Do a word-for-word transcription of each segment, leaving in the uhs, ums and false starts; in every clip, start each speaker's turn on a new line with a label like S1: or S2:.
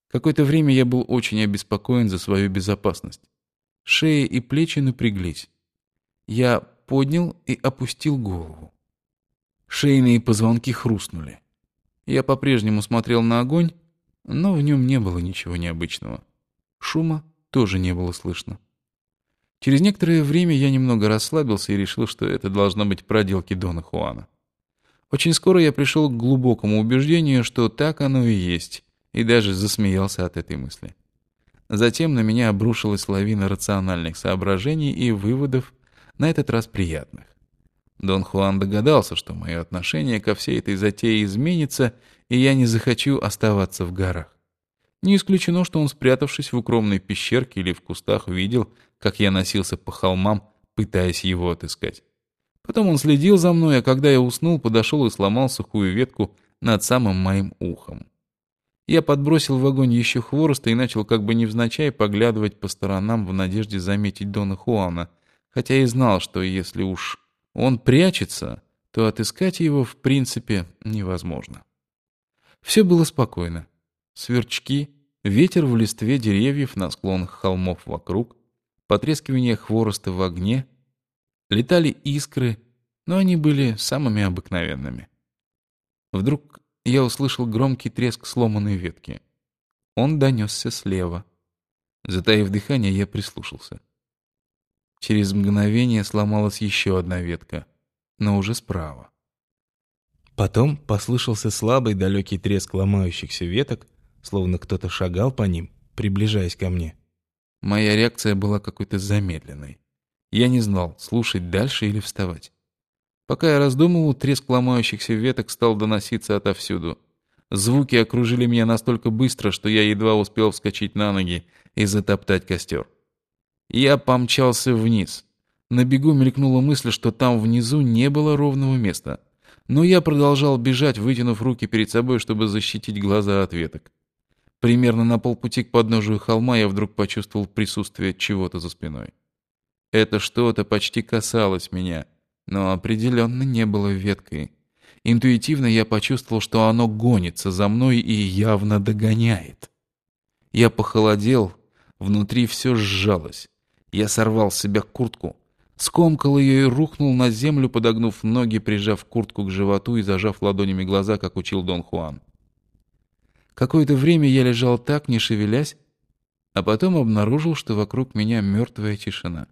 S1: Какое-то время я был очень обеспокоен за свою безопасность. Шея и плечи напряглись. Я поднял и опустил голову. Шейные позвонки хрустнули. Я по-прежнему смотрел на огонь, но в нем не было ничего необычного. Шума тоже не было слышно. Через некоторое время я немного расслабился и решил, что это должно быть проделки Дона Хуана. Очень скоро я пришел к глубокому убеждению, что так оно и есть, и даже засмеялся от этой мысли. Затем на меня обрушилась лавина рациональных соображений и выводов, на этот раз приятных. Дон Хуан догадался, что мое отношение ко всей этой затее изменится, и я не захочу оставаться в горах. Не исключено, что он, спрятавшись в укромной пещерке или в кустах, видел, как я носился по холмам, пытаясь его отыскать. Потом он следил за мной, а когда я уснул, подошел и сломал сухую ветку над самым моим ухом. Я подбросил в огонь еще хвороста и начал как бы невзначай поглядывать по сторонам в надежде заметить Дона Хуана, хотя и знал, что если уж он прячется, то отыскать его в принципе невозможно. Все было спокойно. Сверчки, ветер в листве деревьев на склонах холмов вокруг, потрескивание хвороста в огне, летали искры, но они были самыми обыкновенными. Вдруг я услышал громкий треск сломанной ветки. Он донесся слева. Затаив дыхание, я прислушался. Через мгновение сломалась еще одна ветка, но уже справа. Потом послышался слабый далекий треск ломающихся веток, словно кто-то шагал по ним, приближаясь ко мне. Моя реакция была какой-то замедленной. Я не знал, слушать дальше или вставать. Пока я раздумывал, треск ломающихся веток стал доноситься отовсюду. Звуки окружили меня настолько быстро, что я едва успел вскочить на ноги и затоптать костер. Я помчался вниз. На бегу мелькнула мысль, что там внизу не было ровного места. Но я продолжал бежать, вытянув руки перед собой, чтобы защитить глаза от веток. Примерно на полпути к подножию холма я вдруг почувствовал присутствие чего-то за спиной. Это что-то почти касалось меня, но определенно не было веткой. Интуитивно я почувствовал, что оно гонится за мной и явно догоняет. Я похолодел, внутри все сжалось. Я сорвал с себя куртку, скомкал ее и рухнул на землю, подогнув ноги, прижав куртку к животу и зажав ладонями глаза, как учил Дон Хуан. Какое-то время я лежал так, не шевелясь, а потом обнаружил, что вокруг меня мертвая тишина.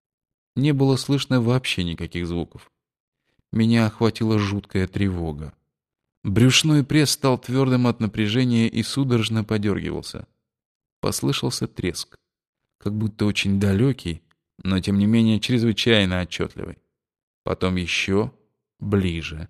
S1: Не было слышно вообще никаких звуков. Меня охватила жуткая тревога. Брюшной пресс стал твердым от напряжения и судорожно подергивался. Послышался треск, как будто очень далекий, но тем не менее чрезвычайно отчетливый. Потом еще ближе.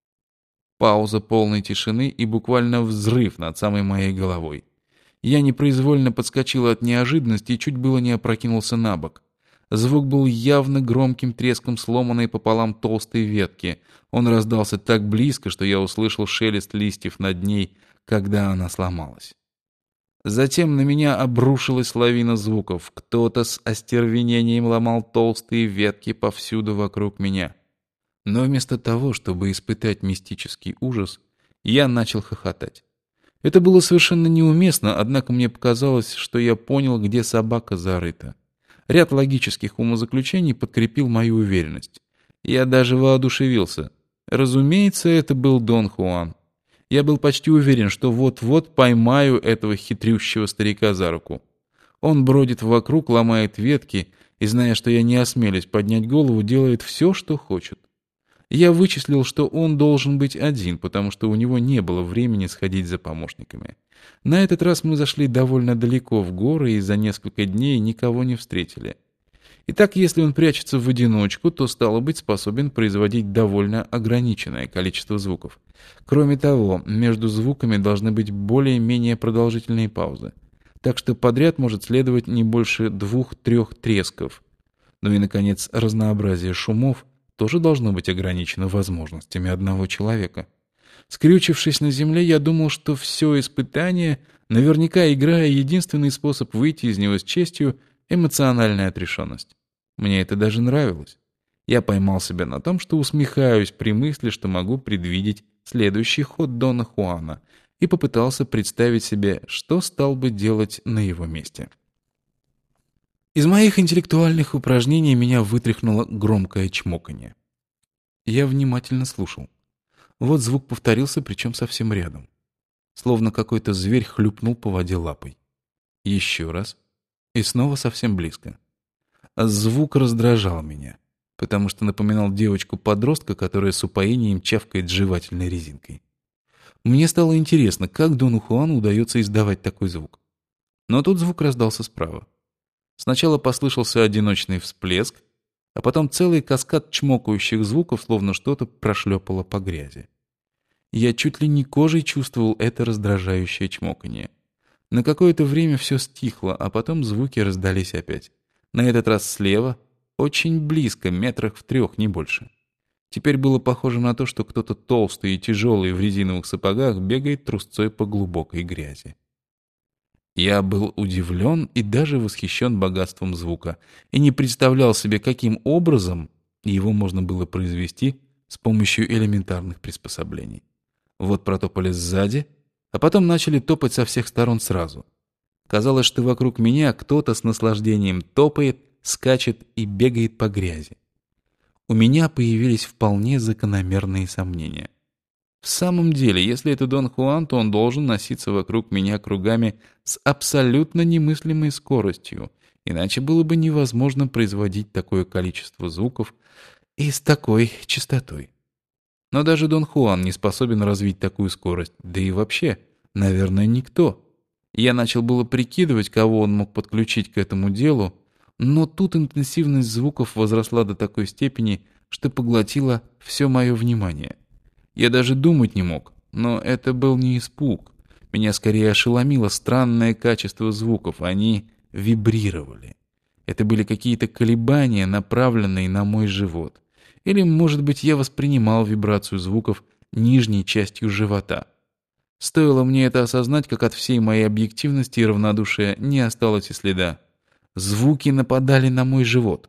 S1: Пауза полной тишины и буквально взрыв над самой моей головой. Я непроизвольно подскочил от неожиданности и чуть было не опрокинулся на бок. Звук был явно громким треском сломанной пополам толстой ветки. Он раздался так близко, что я услышал шелест листьев над ней, когда она сломалась. Затем на меня обрушилась лавина звуков. Кто-то с остервенением ломал толстые ветки повсюду вокруг меня. Но вместо того, чтобы испытать мистический ужас, я начал хохотать. Это было совершенно неуместно, однако мне показалось, что я понял, где собака зарыта. Ряд логических умозаключений подкрепил мою уверенность. Я даже воодушевился. Разумеется, это был Дон Хуан. Я был почти уверен, что вот-вот поймаю этого хитрющего старика за руку. Он бродит вокруг, ломает ветки, и, зная, что я не осмелюсь поднять голову, делает все, что хочет. Я вычислил, что он должен быть один, потому что у него не было времени сходить за помощниками. На этот раз мы зашли довольно далеко в горы и за несколько дней никого не встретили. Итак, если он прячется в одиночку, то, стало быть, способен производить довольно ограниченное количество звуков. Кроме того, между звуками должны быть более-менее продолжительные паузы. Так что подряд может следовать не больше двух-трех тресков. Ну и, наконец, разнообразие шумов тоже должно быть ограничено возможностями одного человека. Скрючившись на земле, я думал, что все испытание, наверняка играя единственный способ выйти из него с честью — эмоциональная отрешенность. Мне это даже нравилось. Я поймал себя на том, что усмехаюсь при мысли, что могу предвидеть следующий ход Дона Хуана, и попытался представить себе, что стал бы делать на его месте. Из моих интеллектуальных упражнений меня вытряхнуло громкое чмоканье. Я внимательно слушал. Вот звук повторился, причем совсем рядом. Словно какой-то зверь хлюпнул по воде лапой. Еще раз. И снова совсем близко. А звук раздражал меня, потому что напоминал девочку-подростка, которая с упоением чавкает жевательной резинкой. Мне стало интересно, как Дону Хуану удается издавать такой звук. Но тут звук раздался справа. Сначала послышался одиночный всплеск, а потом целый каскад чмокающих звуков, словно что-то прошлепало по грязи. Я чуть ли не кожей чувствовал это раздражающее чмоканье. На какое-то время все стихло, а потом звуки раздались опять. На этот раз слева, очень близко, метрах в трех, не больше. Теперь было похоже на то, что кто-то толстый и тяжелый в резиновых сапогах бегает трусцой по глубокой грязи. Я был удивлен и даже восхищен богатством звука, и не представлял себе, каким образом его можно было произвести с помощью элементарных приспособлений. Вот протопали сзади, а потом начали топать со всех сторон сразу. Казалось, что вокруг меня кто-то с наслаждением топает, скачет и бегает по грязи. У меня появились вполне закономерные сомнения. В самом деле, если это Дон Хуан, то он должен носиться вокруг меня кругами с абсолютно немыслимой скоростью, иначе было бы невозможно производить такое количество звуков и с такой частотой. Но даже Дон Хуан не способен развить такую скорость, да и вообще, наверное, никто. Я начал было прикидывать, кого он мог подключить к этому делу, но тут интенсивность звуков возросла до такой степени, что поглотила все мое внимание. Я даже думать не мог, но это был не испуг. Меня скорее ошеломило странное качество звуков, они вибрировали. Это были какие-то колебания, направленные на мой живот. Или, может быть, я воспринимал вибрацию звуков нижней частью живота. Стоило мне это осознать, как от всей моей объективности и равнодушия не осталось и следа. Звуки нападали на мой живот.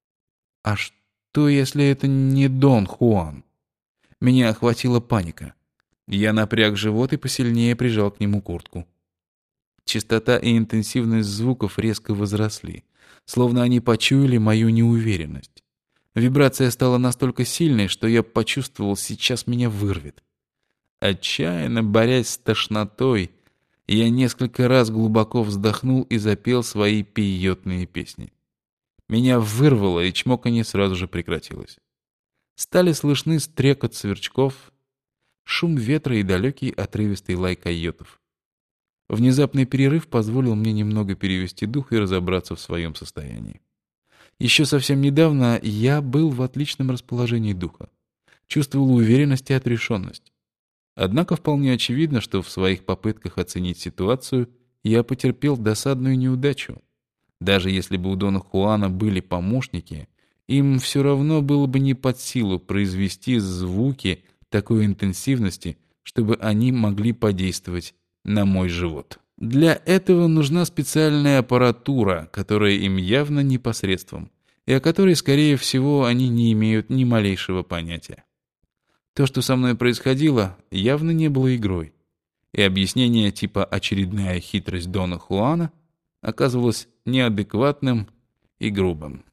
S1: А что, если это не Дон Хуан? Меня охватила паника. Я напряг живот и посильнее прижал к нему куртку. Частота и интенсивность звуков резко возросли, словно они почуяли мою неуверенность. Вибрация стала настолько сильной, что я почувствовал, сейчас меня вырвет. Отчаянно борясь с тошнотой, я несколько раз глубоко вздохнул и запел свои пиетные песни. Меня вырвало, и чмоканье сразу же прекратилось. Стали слышны стрекот сверчков, шум ветра и далекий отрывистый лай койотов. Внезапный перерыв позволил мне немного перевести дух и разобраться в своем состоянии. Еще совсем недавно я был в отличном расположении духа, чувствовал уверенность и отрешенность. Однако вполне очевидно, что в своих попытках оценить ситуацию я потерпел досадную неудачу. Даже если бы у Дона Хуана были помощники, им все равно было бы не под силу произвести звуки такой интенсивности, чтобы они могли подействовать на мой живот. Для этого нужна специальная аппаратура, которая им явно не посредством, и о которой, скорее всего, они не имеют ни малейшего понятия. То, что со мной происходило, явно не было игрой, и объяснение типа «очередная хитрость Дона Хуана» оказывалось неадекватным и грубым.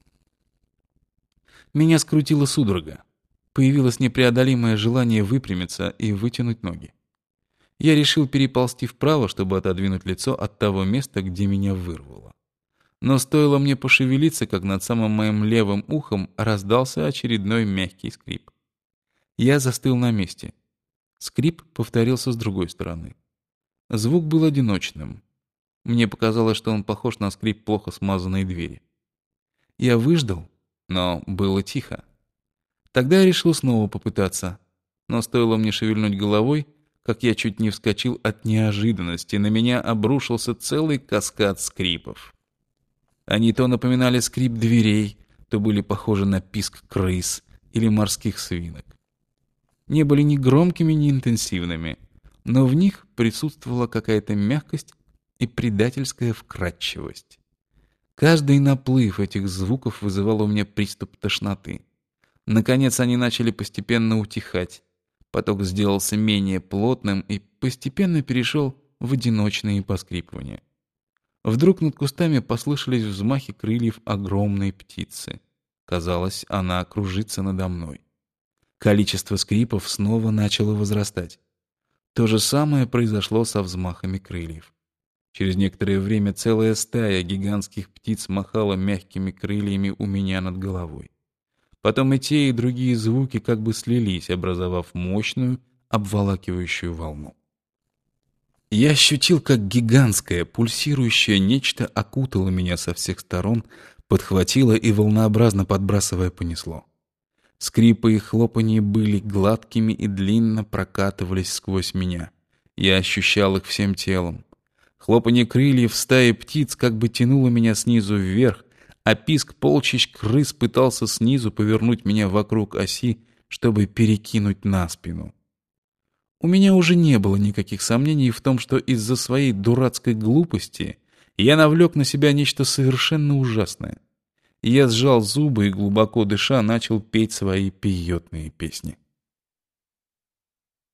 S1: Меня скрутила судорога. Появилось непреодолимое желание выпрямиться и вытянуть ноги. Я решил переползти вправо, чтобы отодвинуть лицо от того места, где меня вырвало. Но стоило мне пошевелиться, как над самым моим левым ухом раздался очередной мягкий скрип. Я застыл на месте. Скрип повторился с другой стороны. Звук был одиночным. Мне показалось, что он похож на скрип плохо смазанной двери. Я выждал, но было тихо. Тогда я решил снова попытаться. Но стоило мне шевельнуть головой, как я чуть не вскочил от неожиданности. На меня обрушился целый каскад скрипов. Они то напоминали скрип дверей, то были похожи на писк крыс или морских свинок. Не были ни громкими, ни интенсивными, но в них присутствовала какая-то мягкость и предательская вкрадчивость. Каждый наплыв этих звуков вызывал у меня приступ тошноты. Наконец они начали постепенно утихать. Поток сделался менее плотным и постепенно перешел в одиночные поскрипывания. Вдруг над кустами послышались взмахи крыльев огромной птицы. Казалось, она кружится надо мной. Количество скрипов снова начало возрастать. То же самое произошло со взмахами крыльев. Через некоторое время целая стая гигантских птиц махала мягкими крыльями у меня над головой. Потом и те, и другие звуки как бы слились, образовав мощную, обволакивающую волну. Я ощутил, как гигантское, пульсирующее нечто окутало меня со всех сторон, подхватило и волнообразно подбрасывая понесло. Скрипы и хлопанье были гладкими и длинно прокатывались сквозь меня. Я ощущал их всем телом. Хлопанье крыльев стаи птиц как бы тянуло меня снизу вверх, а писк полчищ крыс пытался снизу повернуть меня вокруг оси, чтобы перекинуть на спину. У меня уже не было никаких сомнений в том, что из-за своей дурацкой глупости я навлек на себя нечто совершенно ужасное. Я сжал зубы и, глубоко дыша, начал петь свои пиетные песни.